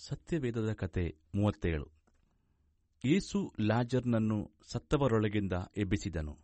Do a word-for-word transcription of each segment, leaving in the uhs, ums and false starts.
ಸತ್ಯವೇದದ ಕತೆ ಮೂವತ್ತೇಳು. ಯೇಸು ಲಾಜರನನ್ನು ಸತ್ತವರೊಳಗಿಂದ ಎಬ್ಬಿಸಿದನು.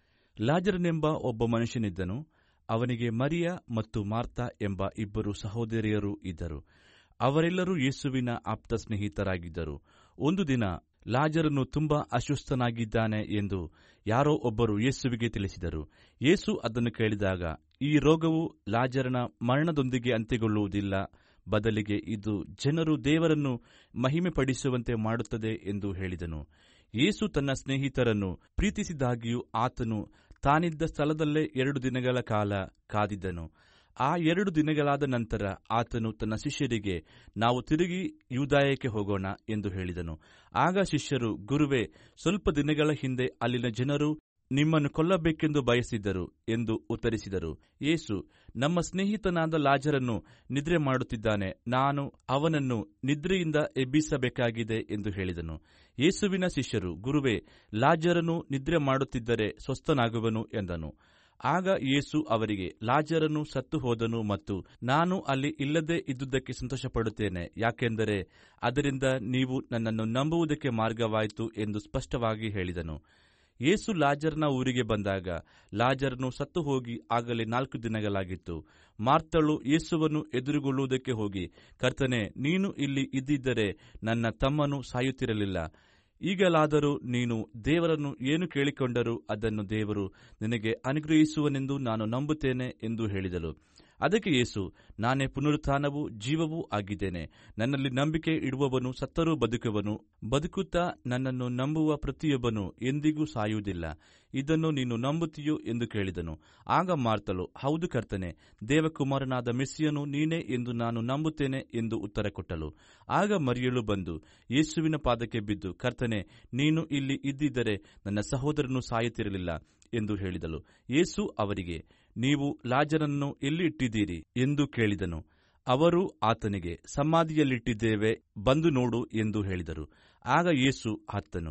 ಲಾಜರನೆಂಬ ಒಬ್ಬ ಮನುಷ್ಯನಿದ್ದನು. ಅವನಿಗೆ ಮರಿಯ ಮತ್ತು ಮಾರ್ತಾ ಎಂಬ ಇಬ್ಬರು ಸಹೋದರಿಯರು ಇದ್ದರು. ಅವರೆಲ್ಲರೂ ಯೇಸುವಿನ ಆಪ್ತ ಸ್ನೇಹಿತರಾಗಿದ್ದರು. ಒಂದು ದಿನ ಲಾಜರನು ತುಂಬಾ ಅಸ್ವಸ್ಥನಾಗಿದ್ದಾನೆ ಎಂದು ಯಾರೋ ಒಬ್ಬರು ಯೇಸುವಿಗೆ ತಿಳಿಸಿದರು. ಯೇಸು ಅದನ್ನು ಕೇಳಿದಾಗ, ಈ ರೋಗವು ಲಾಜರನ ಮರಣದೊಂದಿಗೆ ಅಂತ್ಯಗೊಳ್ಳುವುದಿಲ್ಲ, ಬದಲಿಗೆ ಇದು ಜನರು ದೇವರನ್ನು ಮಹಿಮೆಪಡಿಸುವಂತೆ ಮಾಡುತ್ತದೆ ಎಂದು ಹೇಳಿದನು. ಯೇಸು ತನ್ನ ಸ್ನೇಹಿತರನ್ನು ಪ್ರೀತಿಸಿದಾಗಿಯೂ ಆತನು ತಾನಿದ್ದ ಸ್ಥಳದಲ್ಲೇ ಎರಡು ದಿನಗಳ ಕಾಲ ಕಾದಿದ್ದನು. ಆ ಎರಡು ದಿನಗಳಾದ ನಂತರ ಆತನು ತನ್ನ ಶಿಷ್ಯರಿಗೆ, ನಾವು ತಿರುಗಿ ಯೂದಾಯಕ್ಕೆ ಹೋಗೋಣ ಎಂದು ಹೇಳಿದನು. ಆಗ ಶಿಷ್ಯರು, ಗುರುವೇ, ಸ್ವಲ್ಪ ದಿನಗಳ ಹಿಂದೆ ಅಲ್ಲಿನ ಜನರು ನಿಮ್ಮನ್ನು ಕೊಲ್ಲಬೇಕೆಂದು ಬಯಸಿದ್ದರು ಎಂದು ಉತ್ತರಿಸಿದರು. ಯೇಸು, ನಮ್ಮ ಸ್ನೇಹಿತನಾದ ಲಾಜರನು ನಿದ್ರೆ ಮಾಡುತ್ತಿದ್ದಾನೆ, ನಾನು ಅವನನ್ನು ನಿದ್ರೆಯಿಂದ ಎಬ್ಬಿಸಬೇಕಾಗಿದೆ ಎಂದು ಹೇಳಿದನು. ಯೇಸುವಿನ ಶಿಷ್ಯರು, ಗುರುವೇ, ಲಾಜರನು ನಿದ್ರೆ ಮಾಡುತ್ತಿದ್ದರೆ ಸ್ವಸ್ಥನಾಗುವನು ಎಂದನು. ಆಗ ಯೇಸು ಅವರಿಗೆ, ಲಾಜರನು ಸತ್ತು ಹೋದನು ಮತ್ತು ನಾನು ಅಲ್ಲಿ ಇಲ್ಲದೆ ಇದ್ದುದಕ್ಕೆ ಸಂತೋಷಪಡುತ್ತೇನೆ, ಯಾಕೆಂದರೆ ಅದರಿಂದ ನೀವು ನನ್ನನ್ನು ನಂಬುವುದಕ್ಕೆ ಮಾರ್ಗವಾಯಿತು ಎಂದು ಸ್ಪಷ್ಟವಾಗಿ ಹೇಳಿದನು. ಯೇಸು ಲಾಜರನ ಊರಿಗೆ ಬಂದಾಗ ಲಾಜರನು ಸತ್ತು ಹೋಗಿ ಆಗಲೇ ನಾಲ್ಕು ದಿನಗಳಾಗಿತ್ತು. ಮಾರ್ತಳು ಯೇಸುವನ್ನು ಎದುರುಗೊಳ್ಳುವುದಕ್ಕೆ ಹೋಗಿ, ಕರ್ತನೇ, ನೀನು ಇಲ್ಲಿ ಇದ್ದಿದ್ದರೆ ನನ್ನ ತಮ್ಮನು ಸಾಯುತ್ತಿರಲಿಲ್ಲ. ಈಗಲಾದರೂ ನೀನು ದೇವರನ್ನು ಏನು ಕೇಳಿಕೊಂಡರೂ ಅದನ್ನು ದೇವರು ನಿನಗೆ ಅನುಗ್ರಹಿಸುವನೆಂದು ನಾನು ನಂಬುತ್ತೇನೆ ಎಂದು ಹೇಳಿದಳು. ಅದಕ್ಕೆ ಯೇಸು, ನಾನೇ ಪುನರುತ್ಥಾನವೂ ಜೀವವೂ ಆಗಿದ್ದೇನೆ. ನನ್ನಲ್ಲಿ ನಂಬಿಕೆ ಇಡುವವನು ಸತ್ತರೂ ಬದುಕುವನು. ಬದುಕುತ್ತಾ ನನ್ನನ್ನು ನಂಬುವ ಪ್ರತಿಯೊಬ್ಬನು ಎಂದಿಗೂ ಸಾಯುವುದಿಲ್ಲ. ಇದನ್ನು ನೀನು ನಂಬುತ್ತೀಯೋ ಎಂದು ಕೇಳಿದನು. ಆಗ ಮಾರ್ತಳು, ಹೌದು ಕರ್ತನೇ, ದೇವಕುಮಾರನಾದ ಮೆಸ್ಸಿಯನು ನೀನೇ ಎಂದು ನಾನು ನಂಬುತ್ತೇನೆ ಎಂದು ಉತ್ತರ ಕೊಟ್ಟಳು. ಆಗ ಮರಿಯಳು ಬಂದು ಯೇಸುವಿನ ಪಾದಕ್ಕೆ ಬಿದ್ದು, ಕರ್ತನೇ, ನೀನು ಇಲ್ಲಿ ಇದ್ದಿದ್ದರೆ ನನ್ನ ಸಹೋದರನು ಸಾಯುತ್ತಿರಲಿಲ್ಲ ಎಂದು ಹೇಳಿದಳು. ಯೇಸು ಅವರಿಗೆ, ನೀವು ಲಾಜರನನ್ನು ಎಲ್ಲಿ ಇಟ್ಟಿದ್ದೀರಿ ಎಂದು ಕೇಳಿದನು. ಅವರು ಆತನಿಗೆ, ಸಮಾಧಿಯಲ್ಲಿಟ್ಟಿದ್ದೇವೆ, ಬಂದು ನೋಡು ಎಂದು ಹೇಳಿದರು. ಆಗ ಯೇಸು ಹತ್ತನು.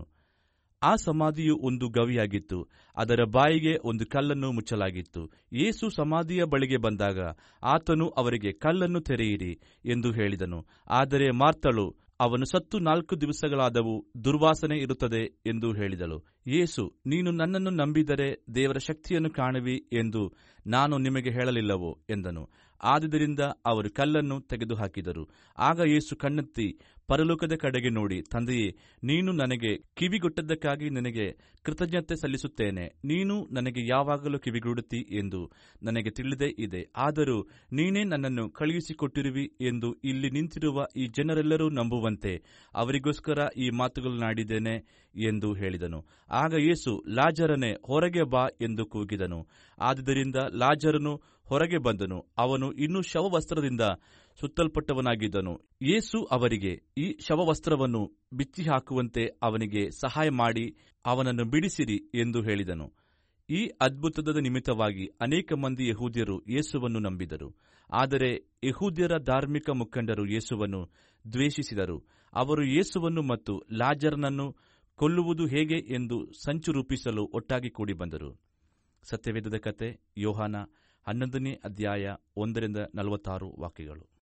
ಆ ಸಮಾಧಿಯು ಒಂದು ಗವಿಯಾಗಿತ್ತು. ಅದರ ಬಾಯಿಗೆ ಒಂದು ಕಲ್ಲನ್ನು ಮುಚ್ಚಲಾಗಿತ್ತು. ಯೇಸು ಸಮಾಧಿಯ ಬಳಿಗೆ ಬಂದಾಗ ಆತನು ಅವರಿಗೆ, ಕಲ್ಲನ್ನು ತೆರೆಯಿರಿ ಎಂದು ಹೇಳಿದನು. ಆದರೆ ಮಾರ್ತಳು, ಅವನು ಸತ್ತು ನಾಲ್ಕು ದಿವಸಗಳಾದವು, ದುರ್ವಾಸನೆ ಇರುತ್ತದೆ ಎಂದು ಹೇಳಿದಳು. ಯೇಸು, ನೀನು ನನ್ನನ್ನು ನಂಬಿದರೆ ದೇವರ ಶಕ್ತಿಯನ್ನು ಕಾಣುವಿ ಎಂದು ನಾನು ನಿಮಗೆ ಹೇಳಲಿಲ್ಲವೋ ಎಂದನು. ಆದುದರಿಂದ ಅವರು ಕಲ್ಲನ್ನು ತೆಗೆದುಹಾಕಿದರು. ಆಗ ಯೇಸು ಕಣ್ಣೆತ್ತಿ ಪರಲೋಕದ ಕಡೆಗೆ ನೋಡಿ, ತಂದೆಯೇ, ನೀನು ನನಗೆ ಕಿವಿಗೊಟ್ಟದ್ದಕ್ಕಾಗಿ ನಿನಗೆ ಕೃತಜ್ಞತೆ ಸಲ್ಲಿಸುತ್ತೇನೆ. ನೀನು ನನಗೆ ಯಾವಾಗಲೂ ಕಿವಿಗೊಡುತ್ತಿ ಎಂದು ನನಗೆ ತಿಳಿದೇ ಇದೆ. ಆದರೂ ನೀನೇ ನನ್ನನ್ನು ಕಳುಹಿಸಿಕೊಟ್ಟಿರುವಿ ಎಂದು ಇಲ್ಲಿ ನಿಂತಿರುವ ಈ ಜನರೆಲ್ಲರೂ ನಂಬುವಂತೆ ಅವರಿಗೋಸ್ಕರ ಈ ಮಾತುಗಳನ್ನಾಡಿದ್ದೇನೆ ಎಂದು ಹೇಳಿದನು. ಆಗ ಯೇಸು, ಲಾಜರನೇ, ಹೊರಗೆ ಬಾ ಎಂದು ಕೂಗಿದನು. ಆದುದರಿಂದ ಲಾಜರನು ಹೊರಗೆ ಬಂದನು. ಅವನು ಇನ್ನೂ ಶವವಸ್ತ್ರದಿಂದ ಸುತ್ತಲ್ಪಟ್ಟವನಾಗಿದ್ದನು. ಯೇಸು ಅವರಿಗೆ, ಈ ಶವವಸ್ತ್ರವನ್ನು ಬಿಚ್ಚಿ ಹಾಕುವಂತೆ ಅವನಿಗೆ ಸಹಾಯ ಮಾಡಿ ಅವನನ್ನು ಬಿಡಿಸಿರಿ ಎಂದು ಹೇಳಿದನು. ಈ ಅದ್ಭುತದ ನಿಮಿತ್ತವಾಗಿ ಅನೇಕ ಮಂದಿ ಯೆಹೂದ್ಯರು ಯೇಸುವನ್ನು ನಂಬಿದರು. ಆದರೆ ಯೆಹೂದ್ಯರ ಧಾರ್ಮಿಕ ಮುಖಂಡರು ಯೇಸುವನ್ನು ದ್ವೇಷಿಸಿದರು. ಅವರು ಯೇಸುವನ್ನು ಮತ್ತು ಲಾಜರನನ್ನು ಕೊಲ್ಲುವುದು ಹೇಗೆ ಎಂದು ಸಂಚು ರೂಪಿಸಲು ಒಟ್ಟಾಗಿ ಕೂಡಿ ಬಂದರು. ಸತ್ಯವೇದದ ಕತೆ ಯೋಹಾನ ಹನ್ನೊಂದನೇ ಅಧ್ಯಾಯ ಒಂದರಿಂದ ನಲವತ್ತಾರು ವಾಕ್ಯಗಳು.